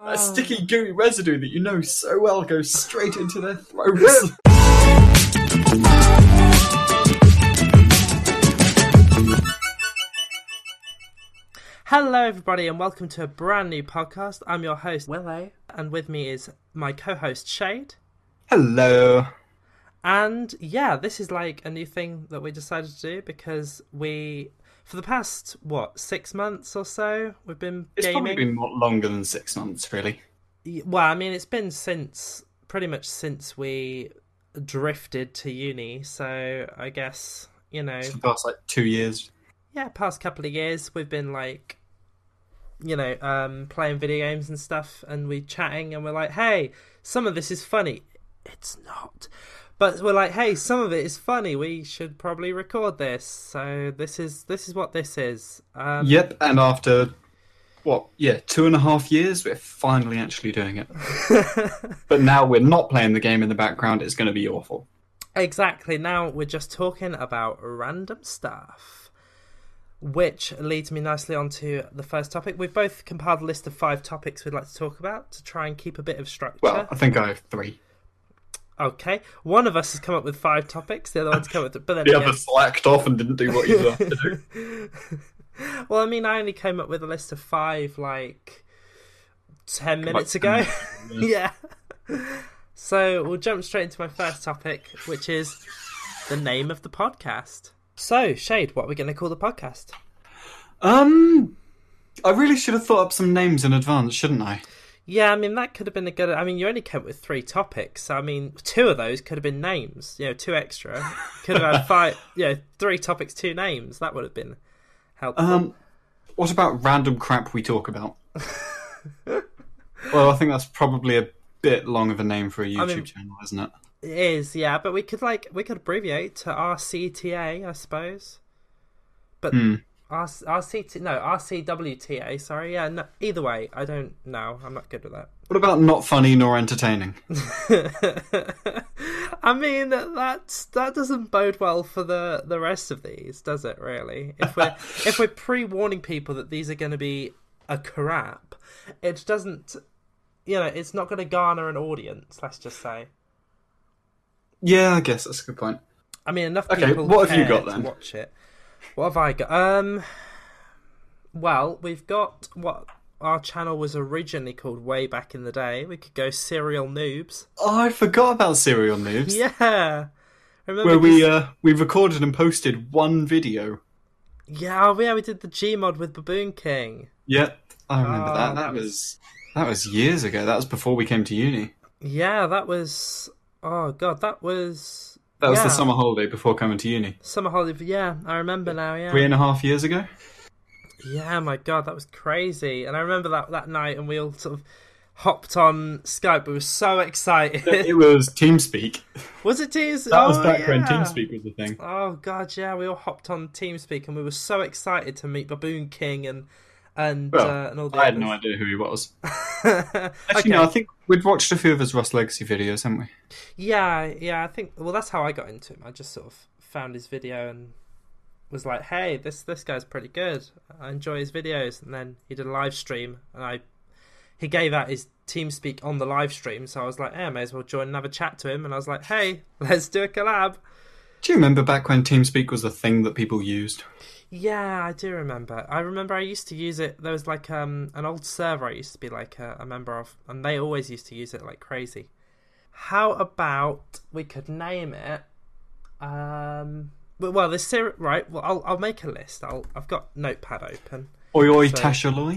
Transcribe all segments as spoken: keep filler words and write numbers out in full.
That sticky, gooey residue that you know so well goes straight into their throats. Hello everybody and welcome to a brand new podcast. I'm your host, Willow, and with me is my co-host, Shade. Hello. And yeah, this is like a new thing that we decided to do because we, for the past, what, six months or so, we've been It's gaming. probably been more, longer than six months, really. Well, I mean, it's been since, pretty much since we drifted to uni, so I guess, you know... For the past, like, two years. Yeah, past couple of years, we've been, like, you know, um, playing video games and stuff, and we're chatting, and we're like, hey, some of this is funny. It's not. But we're like, hey, some of it is funny. We should probably record this. So this is this is what this is. Um, Yep, and after, what, yeah, two and a half years, we're finally actually doing it. But now we're not playing the game in the background. It's going to be awful. Exactly. Now we're just talking about random stuff. Which leads me nicely on to the first topic. We've both compiled a list of five topics we'd like to talk about to try and keep a bit of structure. Well, I think I have three. Okay. One of us has come up with five topics, the other one's come up with... But then the again... other slacked off and didn't do what you wanted to do. Well, I mean, I only came up with a list of five, like, ten minutes ago. Yeah. So, we'll jump straight into my first topic, which is the name of the podcast. So, Shade, what are we going to call the podcast? Um, I really should have thought up some names in advance, shouldn't I? Yeah, I mean, that could have been a good... I mean, you only came up with three topics. So, I mean, two of those could have been names. You know, two extra. Could have had five... You know, three topics, two names. That would have been helpful. Um, what about random crap we talk about? Well, I think that's probably a bit long of a name for a YouTube I mean, channel, isn't it? It is, yeah, but we could, like, we could abbreviate to R C T A, I suppose. But... Hmm. R- RCT, no, R C W T A, sorry, yeah, no, either way, I don't know, I'm not good with that. What about not funny nor entertaining? I mean, that's, that doesn't bode well for the, the rest of these, does it, really? If we're, if we're pre-warning people that these are going to be a crap, it doesn't, you know, it's not going to garner an audience, let's just say. Yeah, I guess that's a good point. I mean, enough okay, people what have you got to then? watch it. What have I got? Um, well, we've got what our channel was originally called way back in the day. We could go Serial Noobs. Oh, I forgot about Serial Noobs. Yeah. Remember Where we this... uh, we recorded and posted one video. Yeah, oh, yeah, we did the Gmod with Baboon King. Yep, I remember oh, that. That was that was years ago. That was before we came to uni. Yeah, that was... Oh, God, that was... That was yeah. the summer holiday before coming to uni. Summer holiday, yeah, I remember now, yeah. Three and a half years ago? Yeah, my God, that was crazy. And I remember that, that night, and we all sort of hopped on Skype. We were so excited. It was TeamSpeak. Was it Teams? That was oh, back yeah. when TeamSpeak was the thing. Oh, God, yeah, we all hopped on TeamSpeak, and we were so excited to meet Baboon King and and, well, uh, and all the I had others. no idea who he was. Actually, Actually, no, I think we'd watched a few of his Rust Legacy videos, haven't we? Yeah, yeah, I think... Well, that's how I got into him. I just sort of found his video and was like, hey, this this guy's pretty good. I enjoy his videos. And then he did a live stream, and I he gave out his TeamSpeak on the live stream, so I was like, hey, I may as well join and have a chat to him. And I was like, hey, let's do a collab. Do you remember back when TeamSpeak was the thing that people used? Yeah, I do remember. I remember I used to use it. There was like um, an old server I used to be like a, a member of, and they always used to use it like crazy. How about we could name it? Um, well, this ser- right. Well, I'll I'll make a list. I'll I've got Notepad open. Oi oi so... Tashaloi.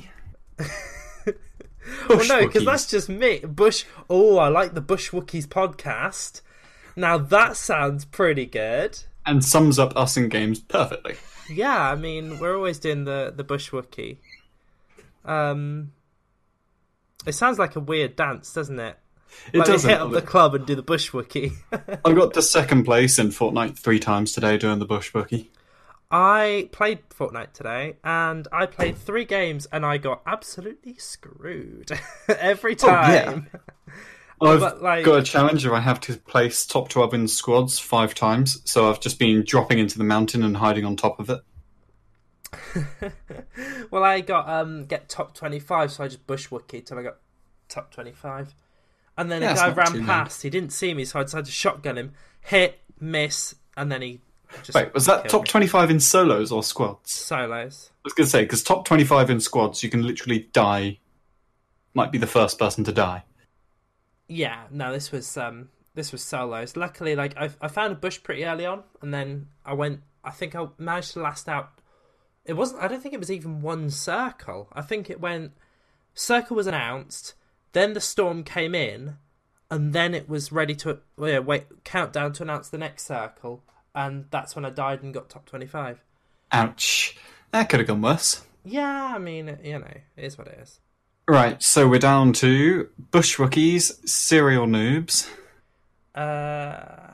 Well, no, because that's just me. Bush. Oh, I like the Bush Wookiees podcast. Now that sounds pretty good. And sums up us in games perfectly. Yeah, I mean, we're always doing the, the Bush Wookie. Um, it sounds like a weird dance, doesn't it? It like does. They hit up the club and do the Bush Wookie. I got to second place in Fortnite three times today doing the Bush Wookie. I played Fortnite today, and I played three games, and I got absolutely screwed every time. Oh, yeah. I've but, like... got a challenge where I have to place top twelve in squads five times, so I've just been dropping into the mountain and hiding on top of it. Well, I got um get top twenty-five, so I just bush wookie till I got top twenty-five. And then Yeah, a it's guy not ran too past. He didn't see me, so I decided to shotgun him. Hit, miss, and then he just Wait, was that killed top me. twenty-five in solos or squads? Solos. I was going to say, because top twenty-five in squads, you can literally die. Might be the first person to die. Yeah, no, this was um, this was solos. Luckily, like I, I found a bush pretty early on, and then I went. I think I managed to last out. It wasn't. I don't think it was even one circle. I think it went. Circle was announced, then the storm came in, and then it was ready to well, yeah, wait countdown to announce the next circle, and that's when I died and got top twenty-five. Ouch. That could have gone worse. Yeah, I mean, you know, it is what it is. Right, so we're down to Bushwookies, Serial Noobs, Uh,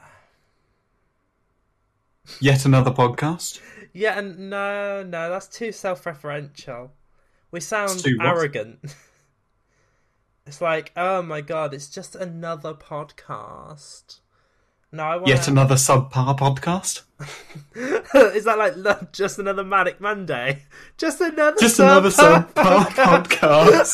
yet another podcast. yeah, and no, no, that's too self-referential. We sound It's too what? arrogant. It's like, oh my god, it's just another podcast. No, I want. Yet another subpar podcast. Is that like lo- just another Manic Monday? Just another. Just another subpar subpar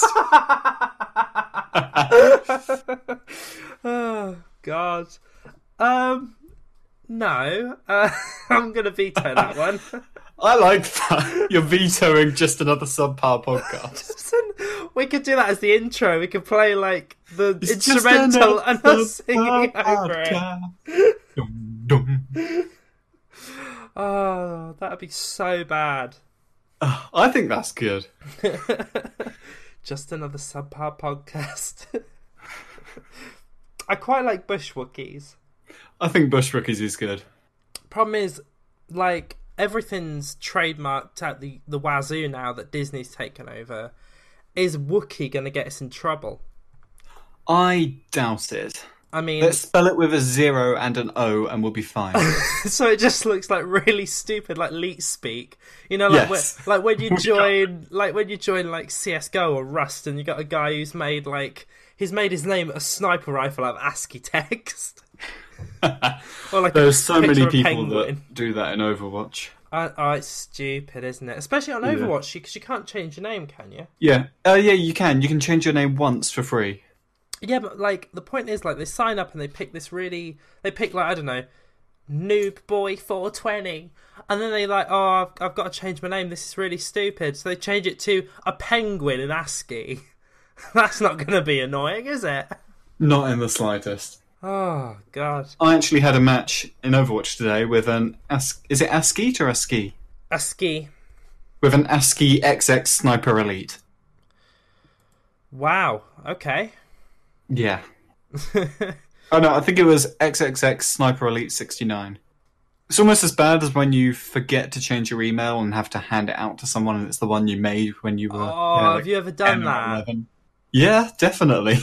podcast. Oh god. Um. No, uh, I'm gonna veto that one. I like that. You're vetoing just another subpar podcast. We could do that as the intro. We could play like the It's just instrumental and another us singing subpar over it. podcast. Dum, dum. Oh, that'd be so bad. Uh, I think that's good. Just another subpar podcast. I quite like Bushwookies. I think Bushwookies is good. Problem is, like, everything's trademarked out the, the wazoo now that Disney's taken over. Is Wookiee going to get us in trouble? I doubt it. I mean... Let's spell it with a zero and an O and we'll be fine. So it just looks like really stupid, like leet speak. You know, like Yes. when, like when you join, like when you join like C S G O or Rust, and you got a guy who's made like he's made his name a sniper rifle out of ASCII text. Or like There's a so many picture of a people penguin. that do that in Overwatch. Uh, oh, it's stupid, isn't it? Especially on Yeah. Overwatch, because you can't change your name, can you? Yeah. Uh, yeah, you can. You can change your name once for free. Yeah, but like the point is, like they sign up and they pick this really, they pick like I don't know, Noob Boy four twenty, and then they like, oh, I've, I've got to change my name. This is really stupid. So they change it to a penguin in ASCII. That's not going to be annoying, is it? Not in the slightest. Oh god, I actually had a match in Overwatch today with an As- is it ASCII or ASCII? ASCII. With an ASCII X X Sniper Elite. Wow. Okay. Yeah. Oh no, I think it was X X X Sniper Elite sixty-nine. It's almost as bad as when you forget to change your email and have to hand it out to someone and it's the one you made when you were... Oh, yeah, like have you ever done ten or that? eleven. Yeah, definitely.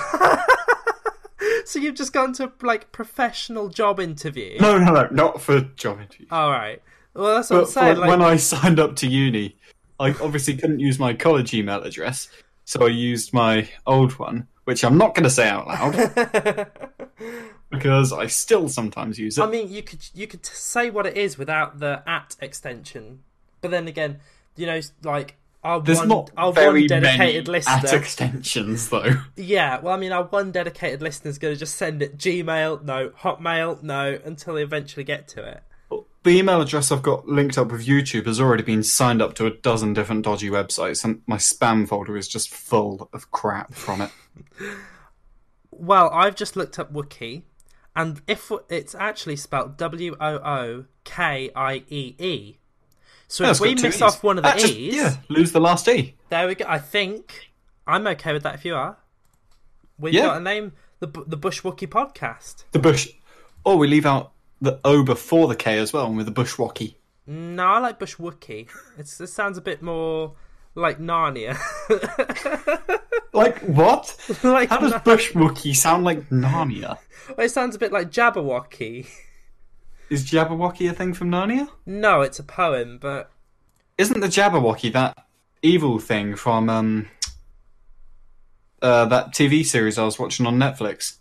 So you've just gone to like professional job interview? No, no, no, not for job interviews. All right. Well, that's what But I'm saying. for Like, when I signed up to uni, I obviously couldn't use my college email address, so I used my old one, which I'm not going to say out loud because I still sometimes use it. I mean, you could you could say what it is without the at extension, but then again, you know, like our There's one not our very one dedicated many at listener. extensions, though. Yeah, well, I mean, our one dedicated listener is going to just send it Gmail, no, Hotmail, no, until they eventually get to it. The email address I've got linked up with YouTube has already been signed up to a dozen different dodgy websites, and my spam folder is just full of crap from it. Well, I've just looked up Wookiee, and if it's actually spelled W O O K I E E. So Yeah, if it's we got two miss E's. off one of the Ah, just- E's, yeah, lose the last E. there we go. I think I'm okay with that if you are. We've Yeah. got a name, the Bu- the Bush Wookiee podcast. The bush. Or we leave out the O before the K as well, and with the Bushwookie. No, I like Bush Wookiee. It's, it sounds a bit more like Narnia. Like what? Like How does Na- Bushwookie sound like Narnia? It sounds a bit like Jabberwocky. Is Jabberwocky a thing from Narnia? No, it's a poem, but Isn't the Jabberwocky that evil thing from um uh, that T V series I was watching on Netflix?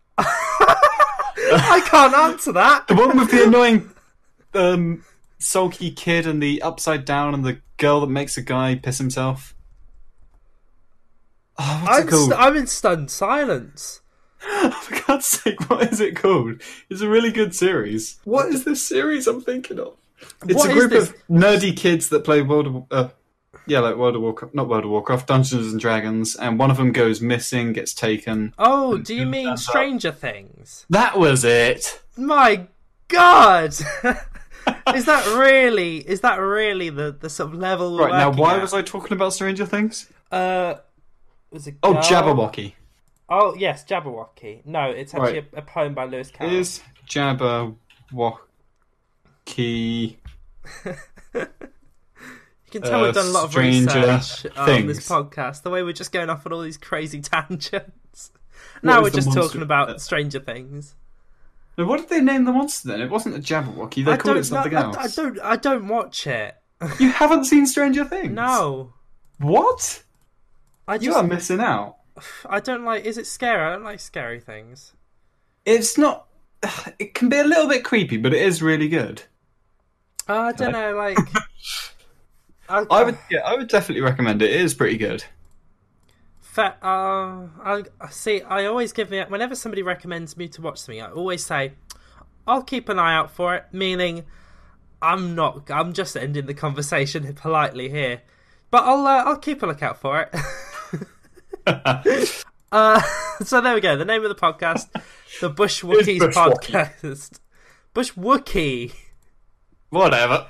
I can't answer that. The one with the annoying um, sulky kid and the upside down and the girl that makes a guy piss himself. Oh, what's I'm it called? st- I'm in stunned silence. For God's sake, what is it called? It's a really good series. What is this series I'm thinking of? It's What a is group this? of nerdy kids that play World of uh, yeah, like World of Warcraft, not World of Warcraft, Dungeons and Dragons, and one of them goes missing, gets taken. Oh, and do you turns mean up. Stranger Things? That was it. My God! Is that really? Is that really the, the sort of level we're Right now, working why at? was I talking about Stranger Things? Uh, was it? Oh, girl? Jabberwocky. Oh yes, Jabberwocky. No, it's actually Right. a, a poem by Lewis Carroll. Is Jabberwocky? You can tell uh, we've done a lot of Stranger research on this Things. podcast. The way we're just going off on all these crazy tangents. What Now is we're the just monster- talking about uh, Stranger Things. No, what did they name the monster then? It wasn't a Jabberwocky. They I called don't it something know, else. I, I don't. I don't watch it. You haven't seen Stranger Things? No, What? I You just. are missing out. I don't like. Is it scary? I don't like scary things. It's not. It can be a little bit creepy, but it is really good. Uh, I don't know. Like, I, I would, yeah, I would definitely recommend it. It is pretty good. Fa- uh, I I see. I always give it. Whenever somebody recommends me to watch something, I always say, "I'll keep an eye out for it." Meaning, I'm not. I'm just ending the conversation politely here, but I'll. Uh, I'll keep a lookout for it. uh, so there we go. The name of the podcast, the Bush Wookiees Bushwookie. podcast. Bush Wookie. Whatever.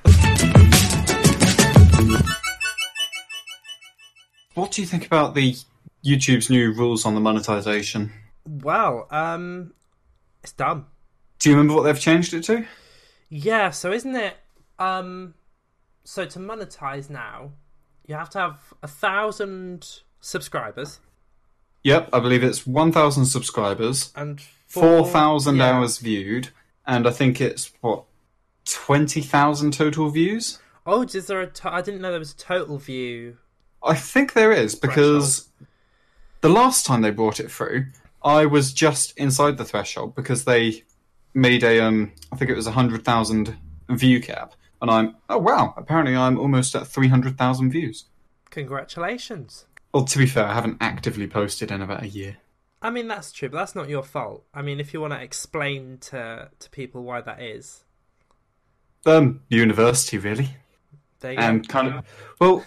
What do you think about the YouTube's new rules on the monetization? Well, um, it's dumb. Do you remember what they've changed it to? Yeah, so isn't it um so to monetize now, you have to have a thousand subscribers Yep, I believe it's one thousand subscribers, and four thousand yeah. hours viewed, and I think it's, what, twenty thousand total views? Oh, is there a to- I didn't know there was a total view. I think there is, because the last time they brought it through, I was just inside the threshold because they made a, um, I think it was a one hundred thousand view cap. And I'm, oh wow, apparently I'm almost at three hundred thousand views. Congratulations. Well, to be fair, I haven't actively posted in about a year. I mean, that's true, but that's not your fault. I mean, if you want to explain to to people why that is, Um, university, really. there you And go. kind of, well,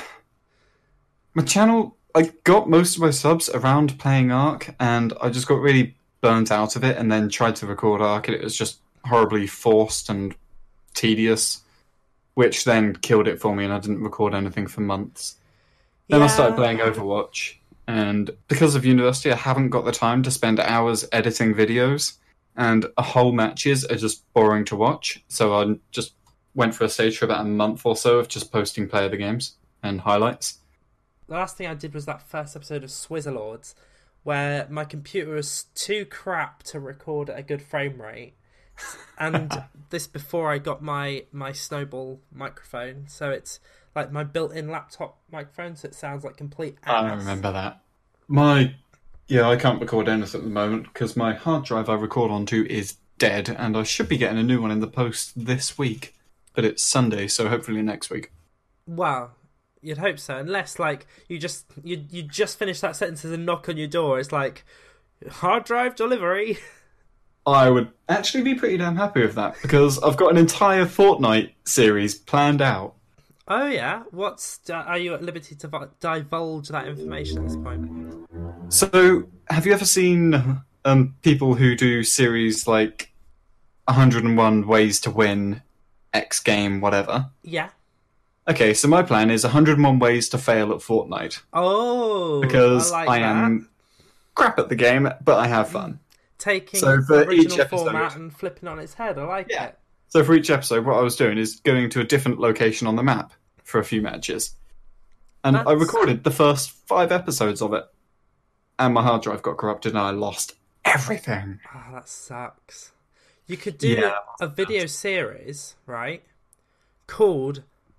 my channel, I got most of my subs around playing Ark, and I just got really burnt out of it and then tried to record Ark, and it was just horribly forced and tedious, which then killed it for me, and I didn't record anything for months. Then I started Yeah. playing Overwatch, and because of university, I haven't got the time to spend hours editing videos, and a whole matches are just boring to watch, so I just went for a stage for about a month or so of just posting play of the games and highlights. The last thing I did was that first episode of Swizzlords, where my computer was too crap to record at a good frame rate. And this before I got my, my Snowball microphone, so it's like my built-in laptop microphone, so it sounds like complete ass. I remember that. My, yeah, I can't record anything at the moment because my hard drive I record onto is dead, and I should be getting a new one in the post this week, but it's Sunday, so hopefully next week. Well, you'd hope so, unless like you just you you just finish that sentence as a knock on your door. It's like hard drive delivery. I would actually be pretty damn happy with that because I've got an entire Fortnite series planned out. Oh yeah, what's are you at liberty to vi- divulge that information at this point? So, have you ever seen um, people who do series like one hundred and one Ways to Win, X Game, whatever? Yeah. Okay, so my plan is one hundred and one Ways to Fail at Fortnite. Oh, Because I, like I that. am crap at the game, but I have fun. Taking So for the original each episode- format and flipping on its head. I like Yeah. it. So for each episode, what I was doing is going to a different location on the map for a few matches. And I That's- recorded the first five episodes of it. And my hard drive got corrupted and I lost everything. Oh, that sucks. You could do Yeah, a video series, right? Called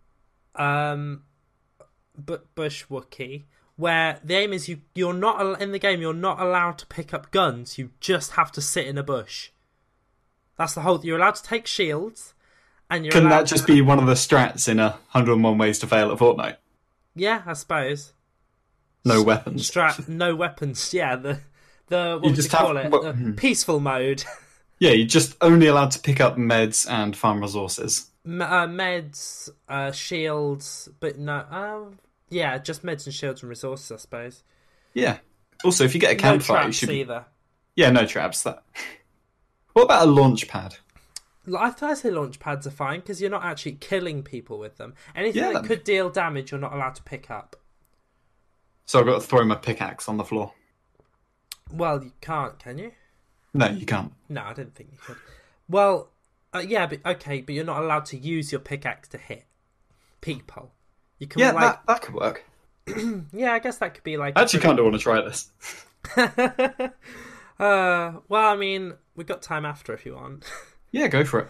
um, Bu- Bush Wookie, where the aim is you you're not al- in the game. You're not allowed to pick up guns. You just have to sit in a bush. That's the whole. You're allowed to take shields, and you're Can allowed that just be one of the strats in a one hundred and one Ways to Fail at Fortnite? Yeah, I suppose. no weapons. Strap, no weapons. Yeah, the the what You would just you call have- it? well, The hmm. peaceful mode. Yeah, you're just only allowed to pick up meds and farm resources. M- uh, meds, uh, shields, but no. Um, yeah, just meds and shields and resources, I suppose. Yeah. Also, if you get a No campfire, you traps should be... either. Yeah, no traps. That. What about a launch pad? I I say launch pads are fine because you're not actually killing people with them. Anything Yeah, that that- could deal damage, you're not allowed to pick up. So I've got to throw my pickaxe on the floor. Well, you can't, can you? No, you can't. No, I didn't think you could. Well, uh, yeah, but okay, but you're not allowed to use your pickaxe to hit people. You can Yeah, like, that, that could work. yeah, I guess that could be like. I actually kind of want to try this. uh, well, I mean, we've got time after if you want. Yeah, go for it.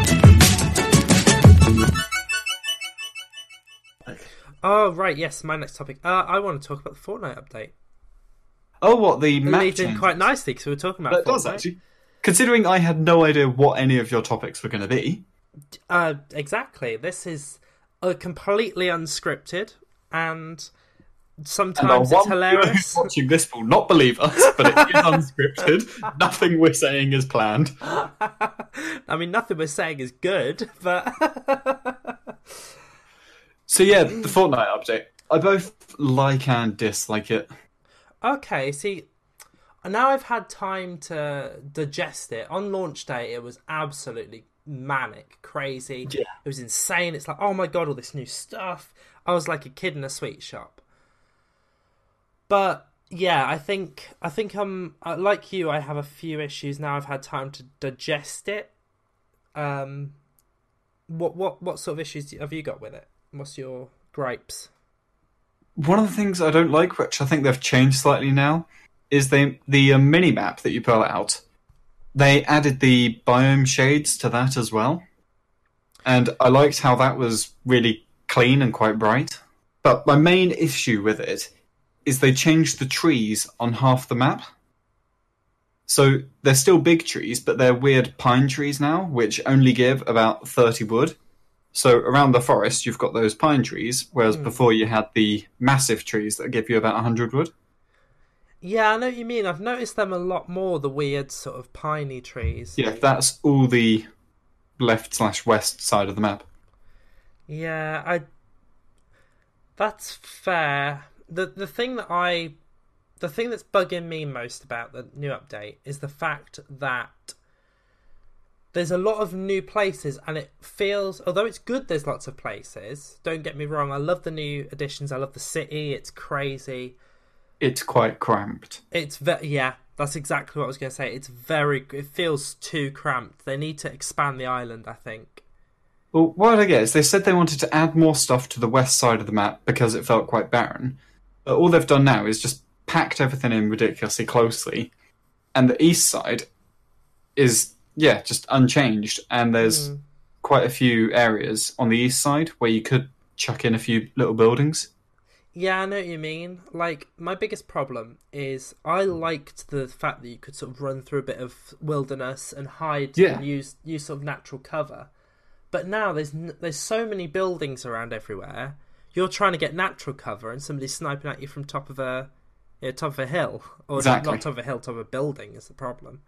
Oh right, yes, my next topic. Uh, I want to talk about the Fortnite update. Oh, what, the It map leads in changes? quite nicely because we were talking about That Fortnite. does, actually. Considering I had no idea what any of your topics were going to be. Uh, exactly. This is uh, completely unscripted and And our sometimes one it's viewer hilarious. who's watching this will not believe us, but it is unscripted. Nothing we're saying is planned. I mean, nothing we're saying is good, but So yeah, the Fortnite update. I both like and dislike it. okay. See, now I've had time to digest it. On launch day, it was absolutely manic, crazy. Yeah. It was insane. It's like, oh my god, all this new stuff. I was like a kid in a sweet shop. But yeah, I think I think I'm uh, like you. I have a few issues now. I've had time to digest it. Um, what what what sort of issues have you got with it? What's your gripes? One of the things I don't like, which I think they've changed slightly now, is they the uh, mini map that you pull out. They added the biome shades to that as well, and I liked how that was really clean and quite bright. But my main issue with it is they changed the trees on half the map. So they're still big trees, but they're weird pine trees now, which only give about thirty wood. So around the forest, you've got those pine trees, whereas Mm. before you had the massive trees that give you about one hundred wood. Yeah, I know what you mean. I've noticed them a lot more. The weird sort of piney trees. Yeah, that's all the left slash west side of the map. Yeah, I. That's fair. the The thing that I, the thing that's bugging me most about the new update is the fact that there's a lot of new places, and it feels, although it's good, there's lots of places. Don't get me wrong. I love the new additions. I love the city. It's crazy. It's quite cramped. It's ve- yeah. That's exactly what I was going to say. It's very. It feels too cramped. They need to expand the island, I think. Well, what I get is they said they wanted to add more stuff to the west side of the map because it felt quite barren. But all they've done now is just packed everything in ridiculously closely. And the east side is, yeah, just unchanged. And there's Mm. quite a few areas on the east side where you could chuck in a few little buildings. Yeah, I know what you mean. Like, my biggest problem is I liked the fact that you could sort of run through a bit of wilderness and hide Yeah. and use use sort of natural cover. But now there's n- there's so many buildings around everywhere. You're trying to get natural cover, and somebody's sniping at you from top of a yeah, top of a hill, or Exactly. not top of a hill, top of a building is the problem.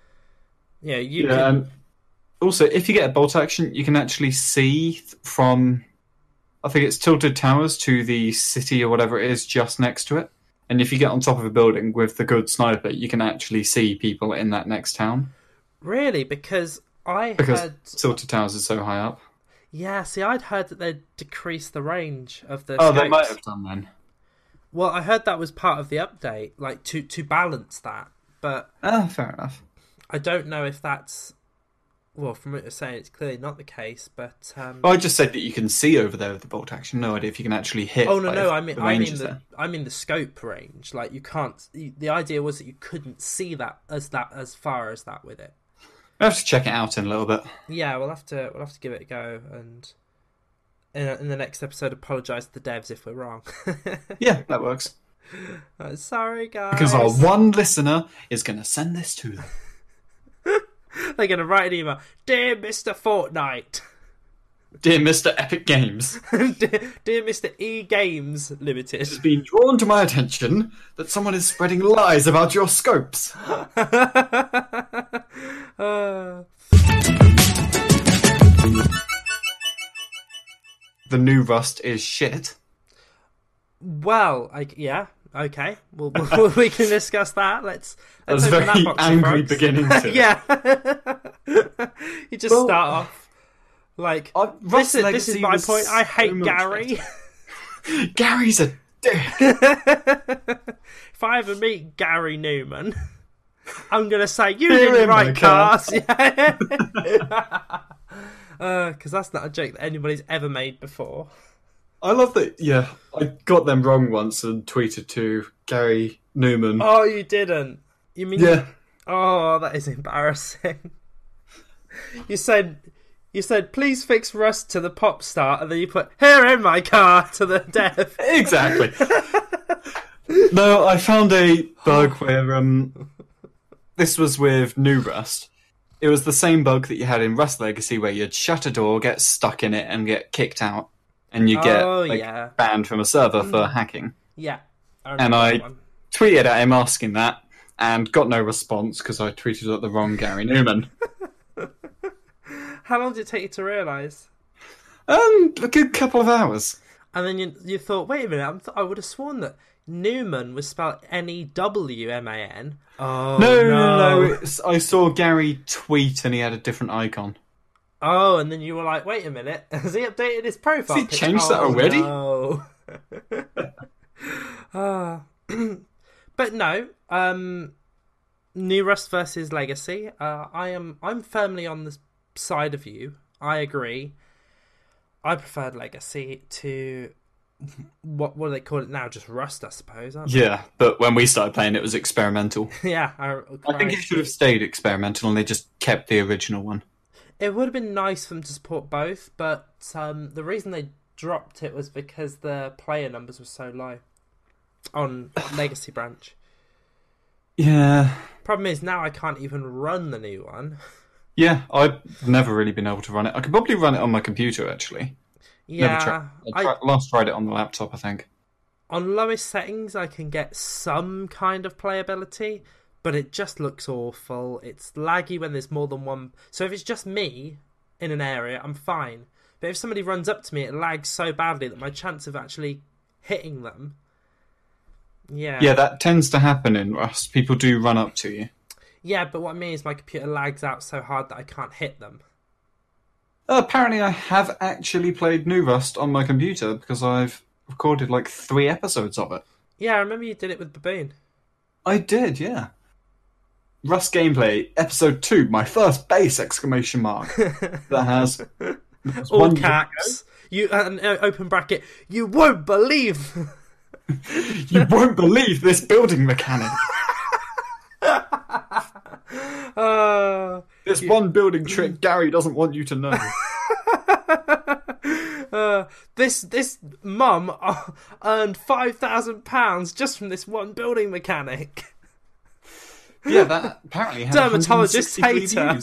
Yeah, you. Yeah, can- and also, if you get a bolt action, you can actually see th- from, I think it's Tilted Towers to the city or whatever it is just next to it. And if you get on top of a building with the good sniper, you can actually see people in that next town. Really, because I Because heard. Tilted Towers is so high up. Yeah, see, I'd heard that they'd decreased the range of the. Oh, they scopes. might have done then. Well, I heard that was part of the update, like to to balance that. But Ah, fair enough. I don't know if that's. Well, from what you're saying, it's clearly not the case. But um, Well, I just said that you can see over there with the bolt action. No idea if you can actually hit. oh no, like, no, if I mean, the I range mean is the, there. I mean the scope range. Like you can't. The idea was that you couldn't see that as that as far as that with it. I have to check it out in a little bit. Yeah, we'll have to we'll have to give it a go, and in, in the next episode, apologise to the devs if we're wrong. Yeah, that works. Uh, sorry, guys. Because our one listener is going to send this to them. They're going to write an email. Dear Mister Fortnite. Dear Mister Epic Games, dear, dear Mister E Games Limited, it has been drawn to my attention that someone is spreading lies about your scopes. uh... The new Rust is shit. Well, I, yeah, okay. We'll, we'll, we can discuss that. Let's. That was let's a very that angry beginning to it. Yeah. You just well, start off like, uh, this, is, this is my point. I hate so Gary. Gary's a dick. If I ever meet Gary Newman, I'm going to say, you Here didn't write cars. Because uh, that's not a joke that anybody's ever made before. I love that, yeah, I got them wrong once and tweeted to Gary Newman. Oh, you didn't? You mean... Yeah. You... Oh, that is embarrassing. You said, you said, please fix Rust to the pop start, and then you put, here in my car to the dev. Exactly. No, I found a bug where, um, this was with New Rust. It was the same bug that you had in Rust Legacy where you'd shut a door, get stuck in it, and get kicked out. And you get oh, like, yeah. banned from a server for hacking. Yeah. I and I tweeted at him asking that, and got no response because I tweeted at the wrong Gary Newman. How long did it take you to realise? Um, a good couple of hours. And then you you thought, wait a minute, I'm th- I would have sworn that Newman was spelled N E W M A N. Oh, no. No, no, no, it's, I saw Gary tweet and he had a different icon. Oh, and then you were like, wait a minute, has he updated his profile? Has he picture? changed oh, that already? No. uh, but no, um, New Rust versus Legacy. Uh, I am, I'm firmly on the side of you. I agree. I preferred Legacy to what what do they call it now? Just Rust, I suppose. Aren't they? Yeah, but when we started playing, it was experimental. Yeah, I, I think it should have stayed experimental, and they just kept the original one. It would have been nice for them to support both, but um, the reason they dropped it was because the player numbers were so low on Legacy Branch. Yeah. Problem is, now I can't even run the new one. Yeah, I've never really been able to run it. I could probably run it on my computer, actually. Yeah. Tried, I tried, I... last tried it on the laptop, I think. On lowest settings, I can get some kind of playability, but it just looks awful. It's laggy when there's more than one. So if it's just me in an area, I'm fine. But if somebody runs up to me, it lags so badly that my chance of actually hitting them... Yeah. Yeah, that tends to happen in Rust. People do run up to you. Yeah, but what I mean is my computer lags out so hard that I can't hit them. Uh, apparently I have actually played New Rust on my computer because I've recorded like three episodes of it. Yeah, I remember you did it with Baboon. I did, yeah. Rust Gameplay, episode two, my first base, exclamation mark. That has... All one caps. You, uh, open bracket, you won't believe... You won't believe this building mechanic. Uh, this you... one building trick Gary doesn't want you to know. uh, this this mum earned five thousand pounds just from this one building mechanic. Yeah, that apparently had dermatologist hater.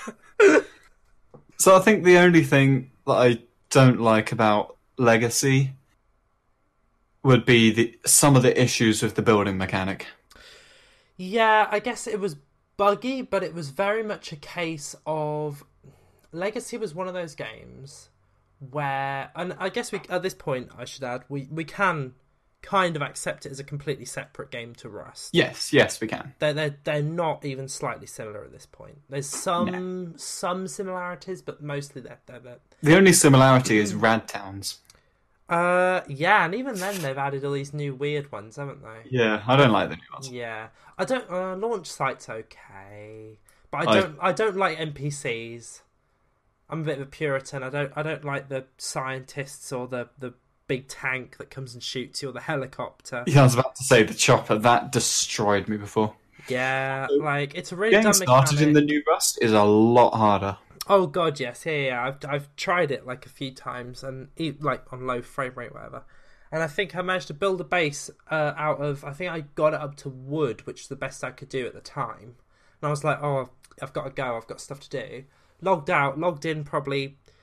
So I think the only thing that I don't like about Legacy would be the some of the issues with the building mechanic. Yeah, I guess it was buggy, but it was very much a case of Legacy was one of those games where, and I guess we at this point I should add, we, we can kind of accept it as a completely separate game to Rust. Yes, yes, we can. They're they're, they're not even slightly similar at this point. There's some no. some similarities, but mostly they're, they're, they're... The only similarity is Rad Towns. Uh, yeah, and even then they've added all these new weird ones, haven't they? Yeah, I don't like the new ones. Yeah, I don't. Uh, launch site's okay, but I don't. I, I don't like N P Cs. I'm a bit of a Puritan. I don't. I don't like the scientists or the the big tank that comes and shoots you or the helicopter. Yeah, I was about to say the chopper that destroyed me before. Yeah, so, like it's a really getting dumb started mechanic. in the new Rust is a lot harder. Oh god, yes, yeah, yeah. I've I've tried it like a few times and like on low frame rate, whatever. And I think I managed to build a base uh, out of. I think I got it up to wood, which is the best I could do at the time. And I was like, oh, I've got to go. I've got stuff to do. Logged out, logged in probably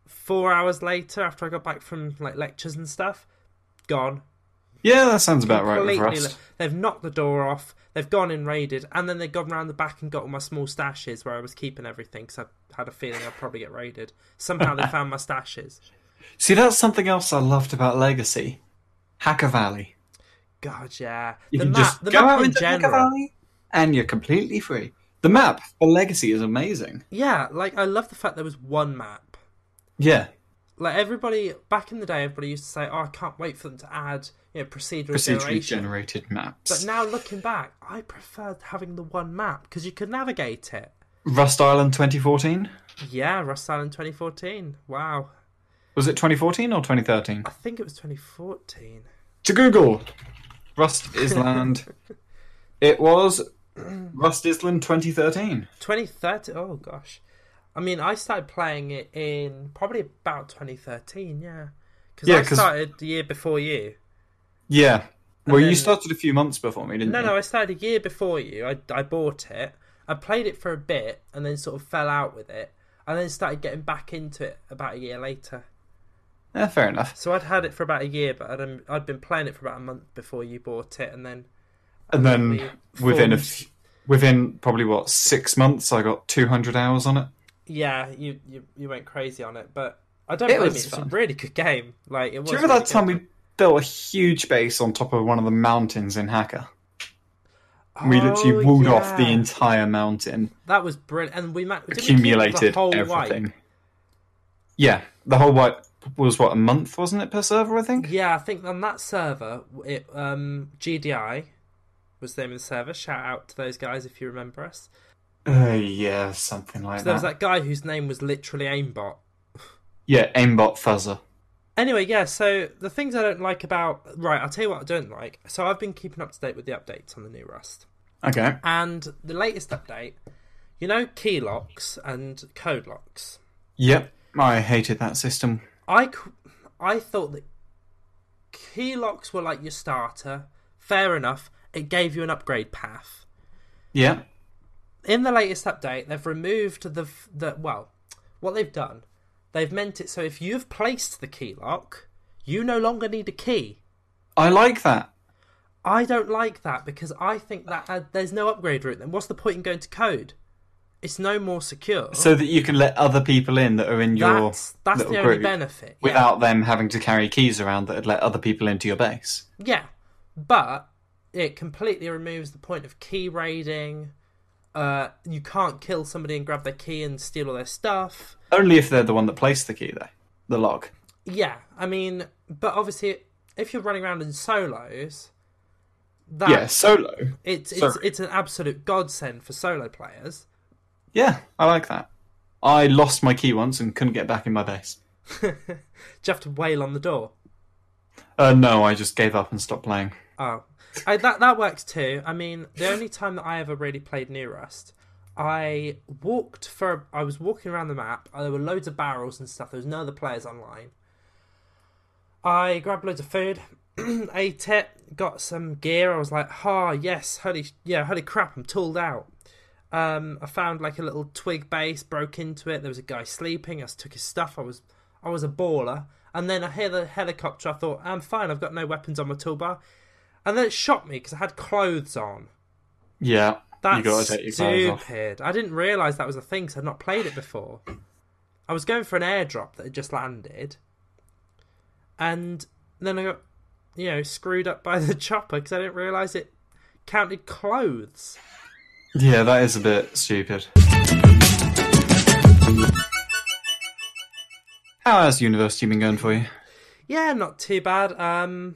four hours later, after I got back from like lectures and stuff, gone. Yeah, that sounds about right with Completely. Rust. They've knocked the door off. They've gone and raided, and then they've gone around the back and got all my small stashes where I was keeping everything because I had a feeling I'd probably get raided. Somehow they found my stashes. See, that's something else I loved about Legacy. Hacker Valley. God, yeah. You the can map, just the go map out in into general. Hacker Valley, and you're completely free. The map for Legacy is amazing. Yeah, like I love the fact there was one map. Yeah. Like everybody back in the day, everybody used to say, "Oh, I can't wait for them to add, you know, procedural Procedurally generation." generated maps. But now looking back, I preferred having the one map because you could navigate it. Rust Island twenty fourteen? Yeah, Rust Island twenty fourteen. Wow. Was it twenty fourteen or twenty thirteen? I think it was twenty fourteen. To Google! Rust Island. It was Rust Island twenty thirteen. twenty thirteen. Oh gosh. I mean, I started playing it in probably about twenty thirteen, yeah. Because Yeah, I 'cause- started the year before you. Yeah. And Well, then- you started a few months before me, didn't No, you? no, I started a year before you. I, I bought it. I played it for a bit and then sort of fell out with it. And then started getting back into it about a year later. Yeah, fair enough. So I'd had it for about a year, but I'd, um, I'd been playing it for about a month before you bought it. And then... And then we within a formed- f- within probably, what, six months, I got two hundred hours on it. Yeah, you, you, you went crazy on it, but I don't It blame was you. It's fun. a really good game. Like it was. Do you remember really that time good. we built a huge base on top of one of the mountains in Hacker? We literally Oh, walled off the yeah. entire mountain, That was brilliant, and we, ma- did we keep accumulated the whole everything. wipe? Yeah, the whole wipe was, what, a month, wasn't it, per server, I think? Yeah, I think on that server, it um, G D I was the name of the server. Shout out to those guys if you remember us. Uh, yeah, something like So there that. was that guy whose name was literally Aimbot. Yeah, aimbot fuzzer. Anyway, yeah, so the things I don't like about... Right, I'll tell you what I don't like. So I've been keeping up to date with the updates on the new Rust. Okay. And the latest update, you know key locks and code locks? Yep, I hated that system. I, c- I thought that key locks were like your starter. Fair enough. It gave you an upgrade path. Yeah. In the latest update, they've removed the... the well, what they've done... They've meant it so if you've placed the key lock, you no longer need a key. I like that. I don't like that because I think that uh, there's no upgrade route. Then what's the point in going to code? It's no more secure. So that you can let other people in that are in your that's that's little the only group benefit. Yeah. without them having to carry keys around that would let other people into your base. Yeah, but it completely removes the point of key raiding. Uh, you can't kill somebody and grab their key and steal all their stuff. Only if they're the one that placed the key, though. The lock. Yeah, I mean, but obviously, if you're running around in solos, that Yeah, solo. it's it's Sorry. it's an absolute godsend for solo players. Yeah, I like that. I lost my key once and couldn't get back in my base. Do you have to wail on the door? Uh, no, I just gave up and stopped playing. Oh, I, that that works too. I mean, the only time that I ever really played New Rust, I walked for. I was walking around the map. There were loads of barrels and stuff. There was no other players online. I grabbed loads of food, ate it, got some gear. I was like, "Ah, oh, yes, holy yeah, holy crap! I'm tooled out." Um, I found like a little twig base, broke into it. There was a guy sleeping. I just took his stuff. I was I was a baller. And then I hear the helicopter. I thought, I'm fine. I've got no weapons on my toolbar. And then it shot me because I had clothes on. Yeah, That's you gotta take your clothes off. stupid. I didn't realise that was a thing because I'd not played it before. I was going for an airdrop that had just landed. And then I got, you know, screwed up by the chopper because I didn't realise it counted clothes. Yeah, that is a bit stupid. How has university been going for you? Yeah, not too bad. Um,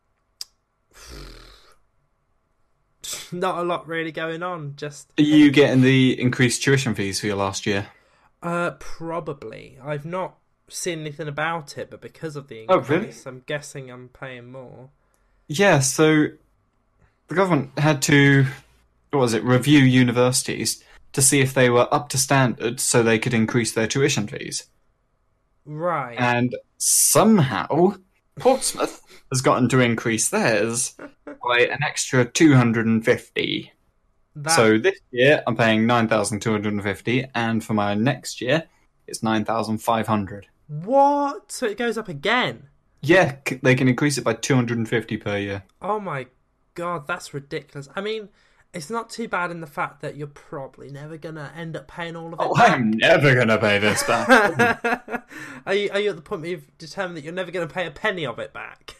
not a lot really going on. Just Are you getting the increased tuition fees for your last year? uh, probably. I've not seen anything about it, but because of the Oh, increase, really? I'm guessing I'm paying more. Yeah, so the government had to, what was it, review universities to see if they were up to standard so they could increase their tuition fees. Right. And somehow Portsmouth has gotten to increase theirs by an extra two hundred fifty. that, So this year I'm paying nine thousand two hundred fifty, and for my next year it's nine thousand five hundred. What? So it goes up again? Yeah, c- they can increase it by two hundred fifty per year. Oh my god, that's ridiculous. I mean, it's not too bad in the fact that you're probably never gonna end up paying all of it Oh, back. I'm never going to pay this back. are you are you at the point where you've determined that you're never gonna pay a penny of it back?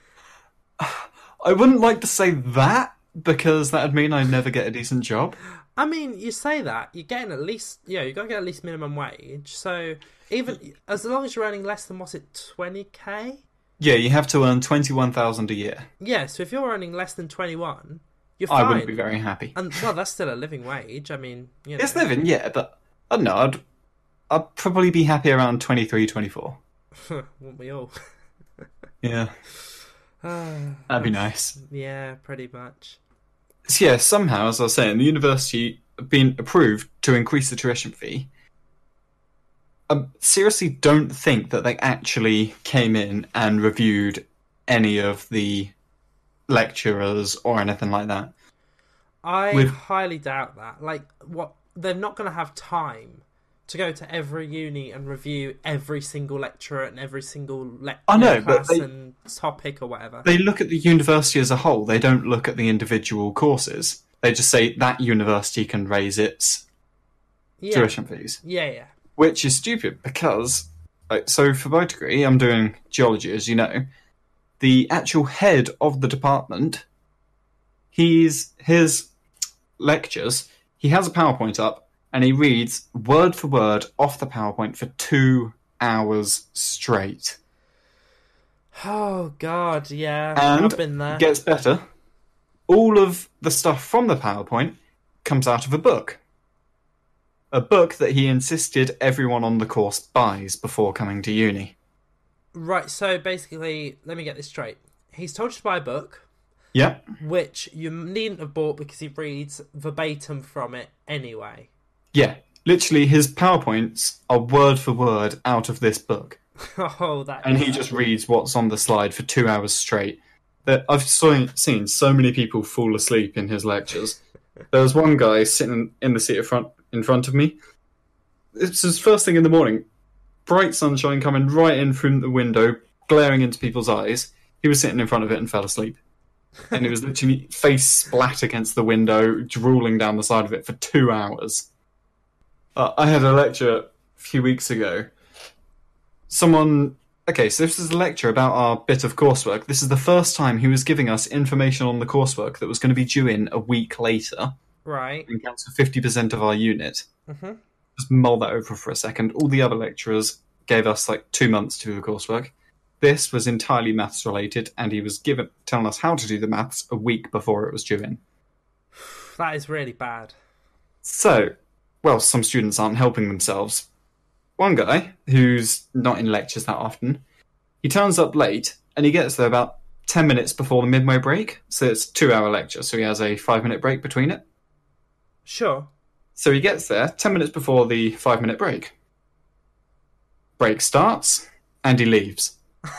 I wouldn't like to say that, because that'd mean I'd never get a decent job. I mean, you say that, you're getting at least, yeah, you got to get at least minimum wage. So even as long as you're earning less than, what's it, twenty k? Yeah, you have to earn twenty-one thousand a year. Yeah, so if you're earning less than twenty-one, you're fine. I wouldn't be very happy. And well, that's still a living wage. I mean, you know. It's living, yeah, but I don't know. I'd, I'd probably be happy around twenty-three, twenty-four. Wouldn't we all? Yeah. That'd be nice. Yeah, pretty much. So yeah, somehow, as I was saying, the university have been approved to increase the tuition fee. I seriously don't think that they actually came in and reviewed any of the lecturers or anything like that. I With- highly doubt that. Like, what? They're not going to have time to go to every uni and review every single lecturer and every single lecture I know, but class they- and topic or whatever. They look at the university as a whole. They don't look at the individual courses. They just say that university can raise its yeah. tuition fees. Yeah, yeah. Which is stupid because, like, so for my degree, I'm doing geology, as you know. The actual head of the department, he's his lectures. He has a PowerPoint up, and he reads word for word off the PowerPoint for two hours straight. Oh god, yeah. And I've been there. gets better. All of the stuff from the PowerPoint comes out of a book. A book that he insisted everyone on the course buys before coming to uni. Right, so basically, let me get this straight. He's told you to buy a book, Yep. which you needn't have bought because he reads verbatim from it anyway. Yeah. Literally, his PowerPoints are word for word out of this book. Oh, that. And he just reads what's on the slide for two hours straight. That I've so- seen so many people fall asleep in his lectures. There was one guy sitting in the seat in front, in front of me. It's his first thing in the morning. Bright sunshine coming right in from the window, glaring into people's eyes. He was sitting in front of it and fell asleep. And it was literally face splat against the window, drooling down the side of it for two hours. Uh, I had a lecture a few weeks ago. Someone... Okay, so this is a lecture about our bit of coursework. This is the first time he was giving us information on the coursework that was going to be due in a week later. Right. And counts for fifty percent of our unit. Mm-hmm. Just mull that over for a second. All the other lecturers gave us like two months to do the coursework. This was entirely maths related, and he was given telling us how to do the maths a week before it was due in. That is really bad. So, well, some students aren't helping themselves. One guy, who's not in lectures that often, he turns up late, and he gets there about ten minutes before the midway break. So it's a two-hour lecture, so he has a five-minute break between it. Sure. So he gets there ten minutes before the five-minute break. Break starts, and he leaves.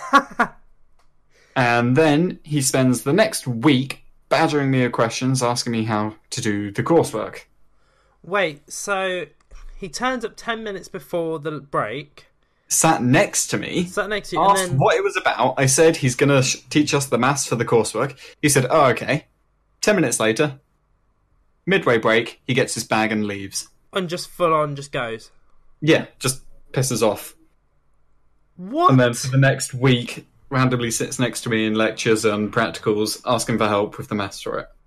And then he spends the next week badgering me with questions, asking me how to do the coursework. Wait, so he turns up ten minutes before the break, Sat next to me, sat next to you, asked and then... what it was about. I said he's going to sh- teach us the maths for the coursework. He said, oh, okay. Ten minutes later, midway break, he gets his bag and leaves. And just full on just goes. Yeah, just pisses off. What? And then for the next week, randomly sits next to me in lectures and practicals, asking for help with the maths for it.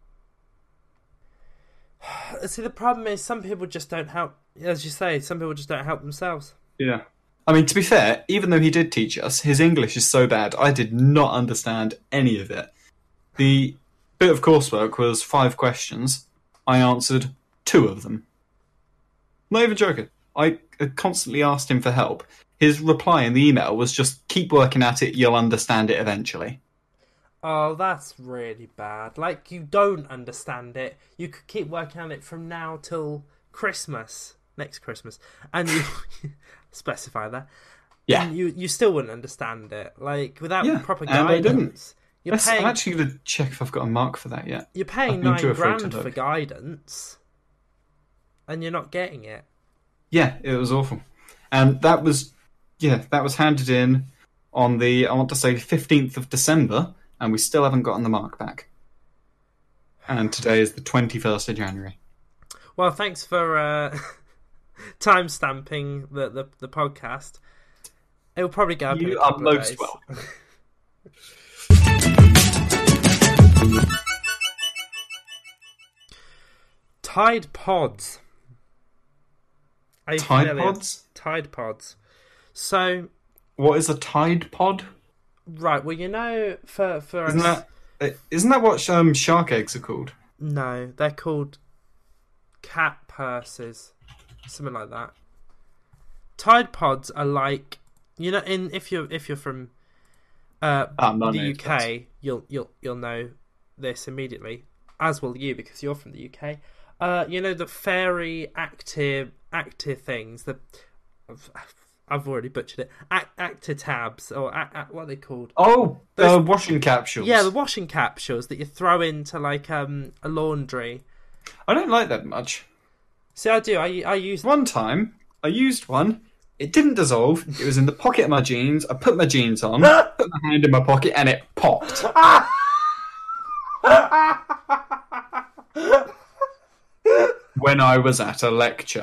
See, the problem is some people just don't help. As you say, some people just don't help themselves. Yeah. I mean, to be fair, even though he did teach us, his English is so bad, I did not understand any of it. The bit of coursework was five questions. I answered two of them. Not even joking. I constantly asked him for help. His reply in the email was just, keep working at it, you'll understand it eventually. Oh, that's really bad. Like, you don't understand it. You could keep working on it from now till Christmas. Next Christmas. And you... specify that. Yeah. And you, you still wouldn't understand it. Like, without Yeah, proper and I didn't. guidance... You're Let's- paying, I'm actually going to check if I've got a mark for that yet. you're paying I've been nine too afraid to grand for look. guidance. And you're not getting it. Yeah, it was awful. And that was yeah, that was handed in on the, I want to say, fifteenth of December, and we still haven't gotten the mark back. And today is the twenty-first of January. Well, thanks for uh, time stamping the, the, the podcast. It will probably go up in a You are couple of most days. welcome. Tide Pods. Are you Tide familiar? Pods? Tide Pods. So, What is a Tide Pod? right, well, you know, for, for Isn't us... that, isn't that what um, shark eggs are called? No, they're called cat purses. Something like that. Tide Pods are like... You know, in if you're if you're from uh, Ah, no, the no, U K, you'll you'll you'll know this immediately, as will you because you're from the U K. Uh, you know the fairy active active things. The I've already butchered it. Act, active tabs or act, act, what are they called? Oh, Those- uh, washing capsules. Yeah, the washing capsules that you throw into like um a laundry. I don't like that much. See, I do. I I use One time, I used one. It didn't dissolve. It was in the pocket of my jeans. I put my jeans on, put my hand in my pocket, and it popped. When I was at a lecture.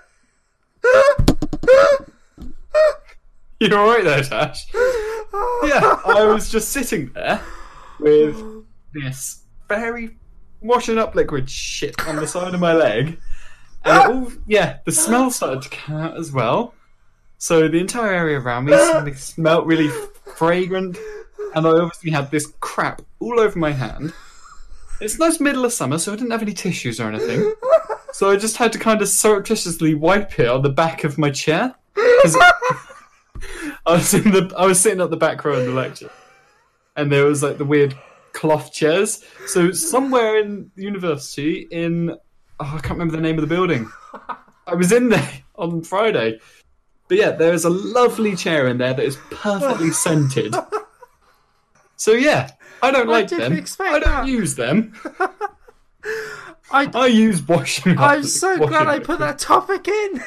You alright there, Tash? Yeah, I was just sitting there with this very washing up liquid shit on the side of my leg. And it all, yeah, the smell started to come out as well. So the entire area around me suddenly smelled really fragrant. And I obviously had this crap all over my hand. It's nice middle of summer, so I didn't have any tissues or anything. So I just had to kind of surreptitiously wipe it on the back of my chair. 'Cause it, I was in the, I was sitting at the back row in the lecture, and there was like the weird cloth chairs. So somewhere in the university, in oh, I can't remember the name of the building. I was in there on Friday, but yeah, there is a lovely chair in there that is perfectly scented. So yeah, I don't I like didn't them. expect I don't that. use them. I, I use washing. I'm so washing glad I liquid. put that topic in.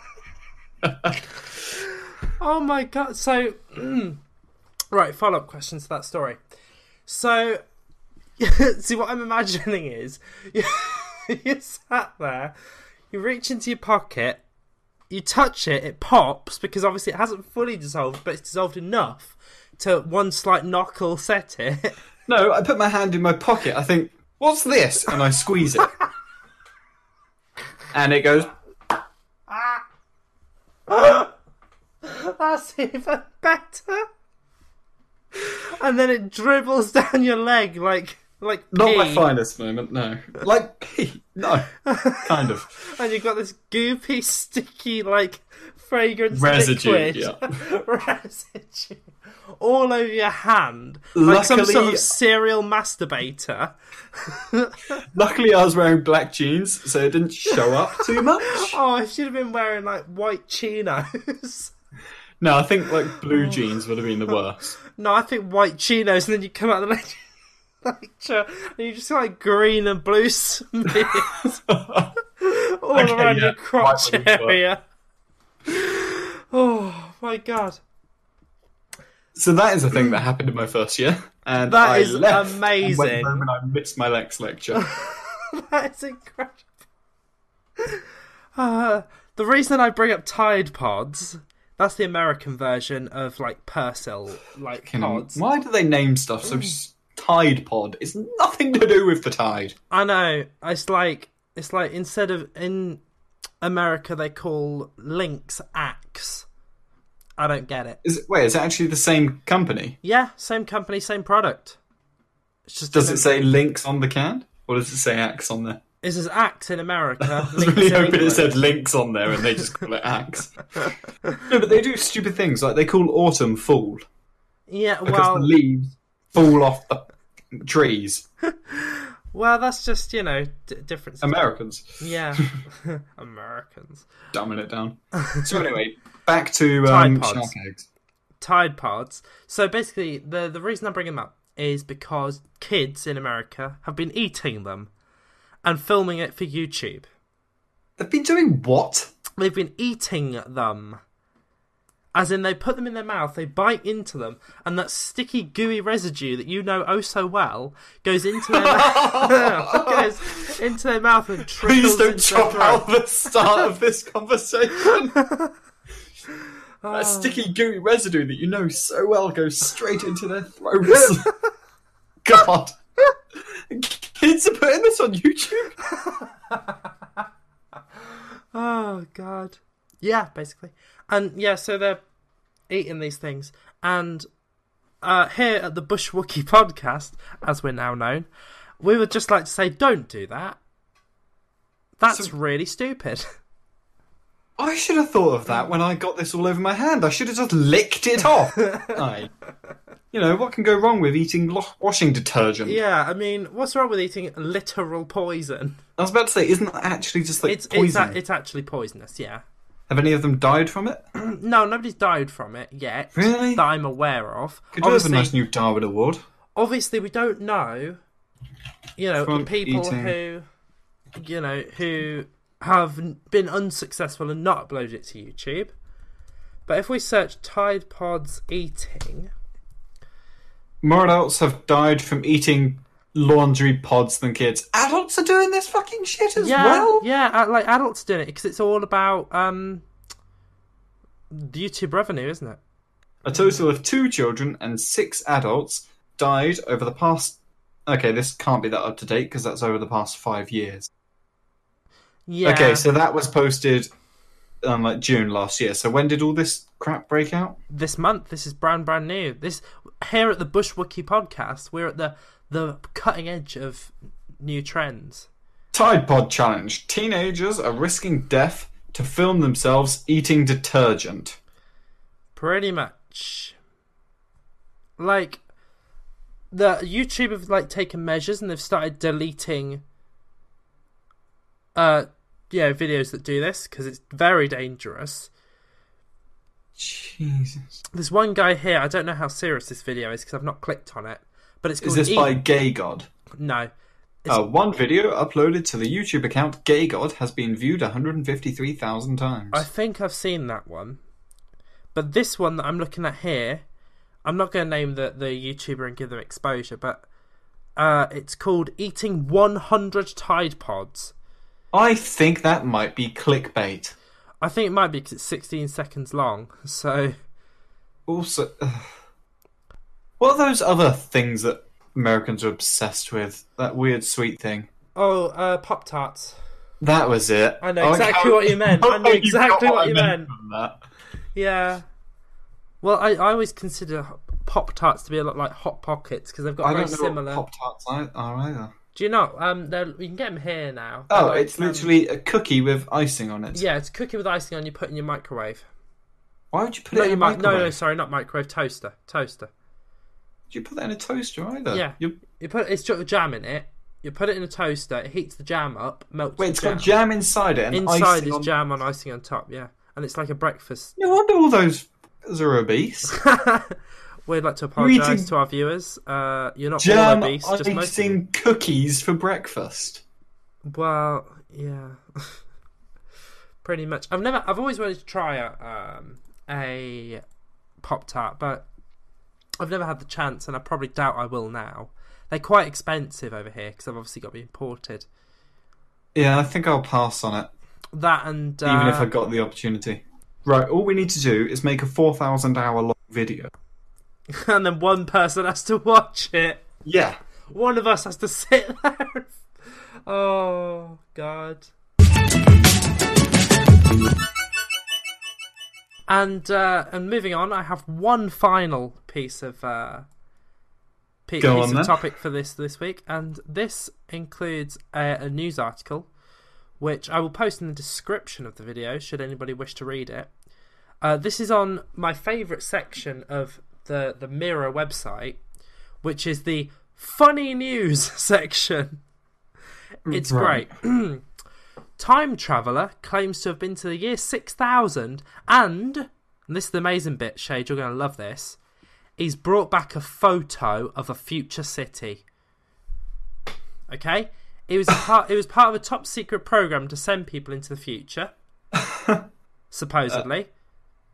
Oh my god! So, mm, right, follow up questions to that story. So, see what I'm imagining is you, you sat there, you reach into your pocket, you touch it, it pops because obviously it hasn't fully dissolved, but it's dissolved enough to one slight knock will set it. No, I put my hand in my pocket. I think, what's this? And I squeeze it. And it goes, That's even better. And then it dribbles down your leg like like not pee. my finest moment, no. Like pee, no. Kind of. And you've got this goopy, sticky, like fragrance Residue, liquid, yeah. residue all over your hand, like some sort Luckily- of serial masturbator. Luckily I was wearing black jeans, so it didn't show up too much. Oh, I should have been wearing like white chinos. No, I think like blue jeans would have been the worst. No, I think white chinos, and then you come out of the lecture, lecture and you just got like green and blue smears all Okay, around yeah, your crotch white ones work. area. Oh my god. So that is a thing that happened in my first year. And That I is left and amazing. went home and I missed my next lecture. That is incredible. Uh, the reason I bring up Tide Pods, that's the American version of like Persil, like pods. Why do they name stuff so s- Tide Pod? It's nothing to do with the tide. I know. It's like it's like instead of in America they call Lynx Axe. I don't get it. Is it, wait, is it actually the same company? Yeah, same company, same product. It's just Does in- it say Lynx on the can? Or does it say Axe on there? This is Axe in America. I was Lynx really in hoping it England. said Lynx on there and they just call it Axe. No, but they do stupid things, like they call autumn fall. Yeah, Because well, the leaves fall off the trees. well, that's just you know d- different. Americans. Yeah, Americans. Dumbing it down. So anyway, back to Tide um, Pods. shark eggs. Tide Pods. So basically, the the reason I bring them up is because kids in America have been eating them and filming it for YouTube. They've been doing what? They've been eating them. As in, they put them in their mouth, they bite into them, and that sticky, gooey residue that you know oh so well goes into their mouth, goes into their mouth and trickles Please don't into chop their out throat. the start of this conversation. Oh. That sticky, gooey residue that you know so well goes straight into their throats. God. Kids are putting this on YouTube? Oh, God. Yeah, basically. And, yeah, so they're eating these things. And uh, here at the Bush Wookie podcast, as we're now known, we would just like to say, don't do that. That's So- really stupid. I should have thought of that when I got this all over my hand. I should have just licked it off. Aye. You know, what can go wrong with eating lo- washing detergent? Yeah, I mean, what's wrong with eating literal poison? I was about to say, isn't that actually just like It's it's, poison? a, it's actually poisonous, yeah. Have any of them died from it? No, nobody's died from it yet. Really? That I'm aware of. Could you have a Obviously, nice new Darwin Award? obviously we don't know, you know, From people eating. who, you know, who have been unsuccessful and not uploaded it to YouTube. But if we search Tide Pods eating... More adults have died from eating laundry pods than kids. Adults are doing this fucking shit as yeah, well? yeah, uh, like adults doing it because it's all about um, YouTube revenue, isn't it? A total of two children and six adults died over the past... Okay, this can't be that up to date because that's over the past five years. Yeah. Okay, so that was posted um, like June last year. So when did all this crap break out? This month, this is brand brand new. This here at the Bush Wookie podcast, we're at the the cutting edge of new trends. Tide Pod Challenge. Teenagers are risking death to film themselves eating detergent. Pretty much. Like, the YouTube have like taken measures and they've started deleting uh you know, videos that do this because it's very dangerous. Jesus. There's one guy here, I don't know how serious this video is because I've not clicked on it, but it's Is called this Eat- by Gay God? No. It's... Uh, one video uploaded to the YouTube account Gay God has been viewed one hundred fifty-three thousand times. I think I've seen that one. But this one that I'm looking at here, I'm not going to name the, the YouTuber and give them exposure, but uh, it's called Eating one hundred Tide Pods. I think that might be clickbait. I think it might be because it's sixteen seconds long, so... Also, uh, what are those other things that Americans are obsessed with? That weird sweet thing. Oh, uh, Pop-Tarts. That was it. I know like exactly how- what you meant. I knew you exactly got what you I meant. from that. Yeah. Well, I, I always consider Pop-Tarts to be a lot like Hot Pockets because they've got I very don't know similar... what Pop Tarts are either. Do you know? Um, they're- you can get them here now. Oh, They're like, it's um, literally a cookie with icing on it. Yeah, it's a cookie with icing on you put in your microwave. Why would you put No, it in you a might, no, microwave? no, sorry, not microwave, toaster. Toaster. Did you put that in a toaster either? Yeah. You... You put it's got jam in it. You put it in a toaster. It heats the jam up, melts. Wait, the it's jam. got jam inside it and Inside icing is on... jam on icing on top. Yeah, and it's like a breakfast. No wonder all those are obese. We'd like to apologise eating to our viewers. Uh, you're not Jam all obese, just most of you. icing cookies for breakfast. Well, yeah, pretty much. I've never. I've always wanted to try a um, a Pop Tart, but I've never had the chance, and I probably doubt I will now. They're quite expensive over here because I've obviously got to be imported. Yeah, I think I'll pass on it, That and uh, even if I got the opportunity. Right, all we need to do is make a four thousand hour long video. and then one person has to watch it. Yeah. One of us has to sit there. Oh God. And uh, and moving on, I have one final piece of uh, pe- Go piece on of then. topic for this this week, and this includes a, a news article, which I will post in the description of the video should anybody wish to read it. Uh, this is on my favourite section of the the Mirror website, which is the funny news section. It's Right. great. Time traveller claims to have been to the year six thousand and, and this is the amazing bit, Shade, you're going to love this, he's brought back a photo of a future city. Okay? It was, a part, it was part of a top secret program to send people into the future, supposedly.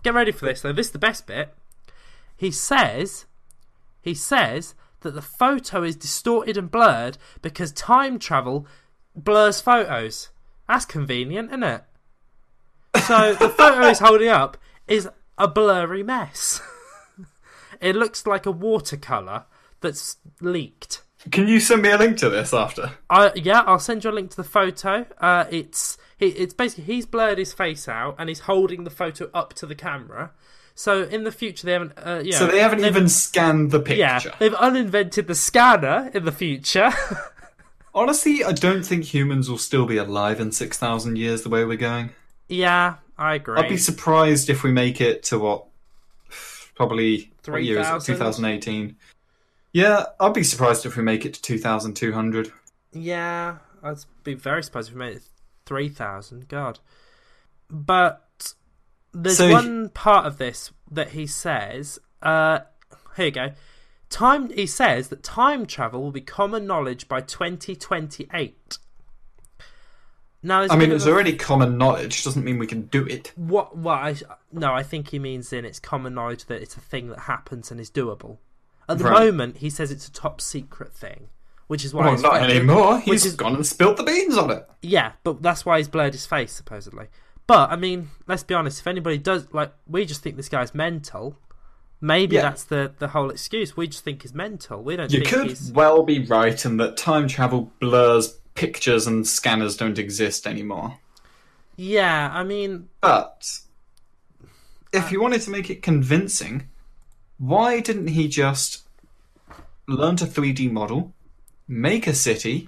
get ready for this though. This is the best bit. He says, he says that the photo is distorted and blurred because time travel blurs photos. That's convenient, isn't it? So the photo he's holding up is a blurry mess. It looks like a watercolour that's leaked. Can you send me a link to this after? Uh, yeah, I'll send you a link to the photo. Uh, it's he, it's basically he's blurred his face out and he's holding the photo up to the camera. So in the future they haven't. Uh, yeah, so they haven't even scanned the picture. Yeah, they've uninvented the scanner in the future. Honestly, I don't think humans will still be alive in six thousand years the way we're going. Yeah, I agree. I'd be surprised if we make it to what? Probably what three year is it? twenty eighteen. Yeah, I'd be surprised if we make it to two thousand two hundred. Yeah, I'd be very surprised if we made it three thousand. God. But there's So- one part of this that he says. Uh, here you go. Time. He says that time travel will be common knowledge by twenty twenty-eight. Now, there's I a mean, bit it's of a- already common knowledge. Doesn't mean we can do it. What? What? I, no, I think he means in it's common knowledge that it's a thing that happens and is doable. At the Right. moment, he says it's a top secret thing, which is why. Well, he's not fake- anymore. which He's is- gone and spilt the beans on it. Yeah, but that's why he's blurred his face, supposedly. But, I mean, let's be honest, if anybody does, like, we just think this guy's mental, maybe Yeah. that's the, the whole excuse. We just think he's mental. We don't You think could he's... well be right in that time travel blurs pictures and scanners don't exist anymore. Yeah, I mean, But if you wanted to make it convincing, why didn't he just learn to three D model, make a city,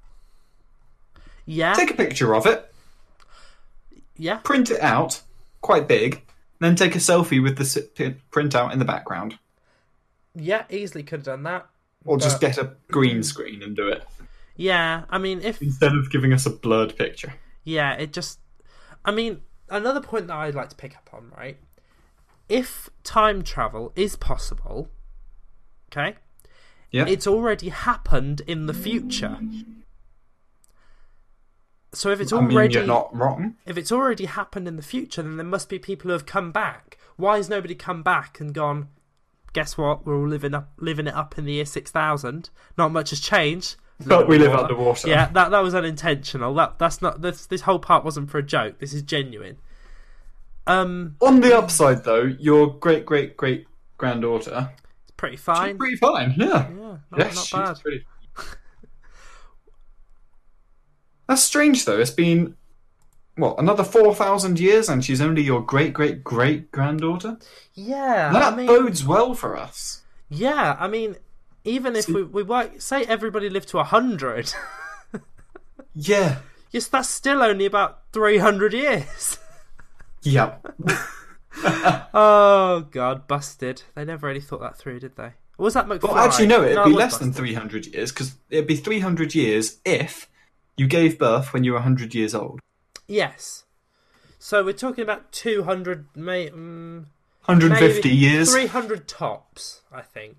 yeah, take a picture of it, yeah, print it out, quite big, then take a selfie with the si- p- printout in the background? yeah, easily could have done that. Or just But- get a green screen and do it, Yeah, I mean, if... instead of giving us a blurred picture. Yeah, it just... I mean, another point that I'd like to pick up on, right? If time travel is possible, okay, Yeah. it's already happened in the future. So if it's I mean, already you're not wrong. if it's already happened in the future, then there must be people who have come back. Why has nobody come back and gone, guess what? We're all living up living it up in the year six thousand. Not much has changed. But we live Water. underwater. Yeah, that that was unintentional. That that's not this this whole part wasn't for a joke. This is genuine. Um, On the upside, though, your great great great granddaughter, it's pretty she's fine. pretty fine. Yeah. Yeah, not, Yes, not she's bad. pretty. That's strange, though. It's been what, another four thousand years, and she's only your great great great granddaughter. Yeah, That I mean, bodes well for us. yeah, I mean, even if we we work, say everybody lived to a hundred, Yeah. yes, that's still only about three hundred years. Yep. Oh God, busted. They never really thought that through, did they? Or was that McFly? Well, actually, no. It'd it be was less than busted. three hundred years, because it'd be three hundred years if you gave birth when you were one hundred years old. Yes. So we're talking about two hundred, may, um, one hundred fifty maybe years. three hundred tops, I think.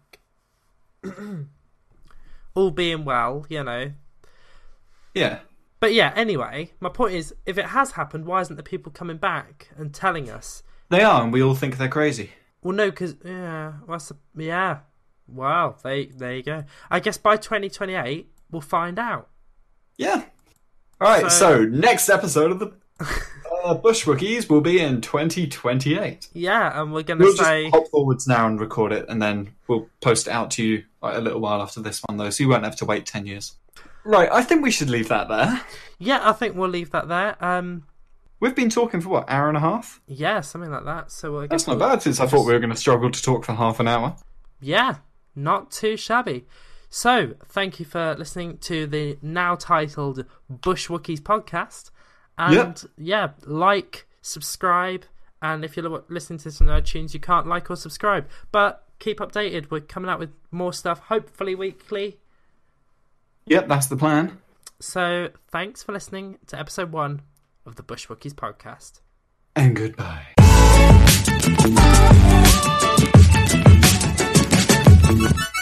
All being well, you know. Yeah. But yeah, anyway, my point is, if it has happened, why isn't the people coming back and telling us? They are, and we all think they're crazy. Well, no, because yeah, what's the, yeah, wow, they there you go. I guess by twenty twenty-eight we'll find out. Yeah. All right. So- So, next episode of the uh, Bushwookies will be in twenty twenty-eight. Yeah, and we're gonna We'll say just hop forwards now and record it, and then we'll post it out to you like, a little while after this one, though, so you won't have to wait ten years. Right. I think we should leave that there. yeah, I think we'll leave that there. Um, We've been talking for what, hour and a half? yeah, something like that. So I guess That's not we'll- bad, since I thought we were going to struggle to talk for half an hour. Yeah, not too shabby. So, thank you for listening to the now titled Bushwookies podcast. And Yep. yeah, like, subscribe, and if you're listening to this on iTunes, you can't like or subscribe. But keep updated. We're coming out with more stuff, hopefully weekly. Yep, that's the plan. So, thanks for listening to episode one of the Bushwookies podcast. And goodbye. Thank you.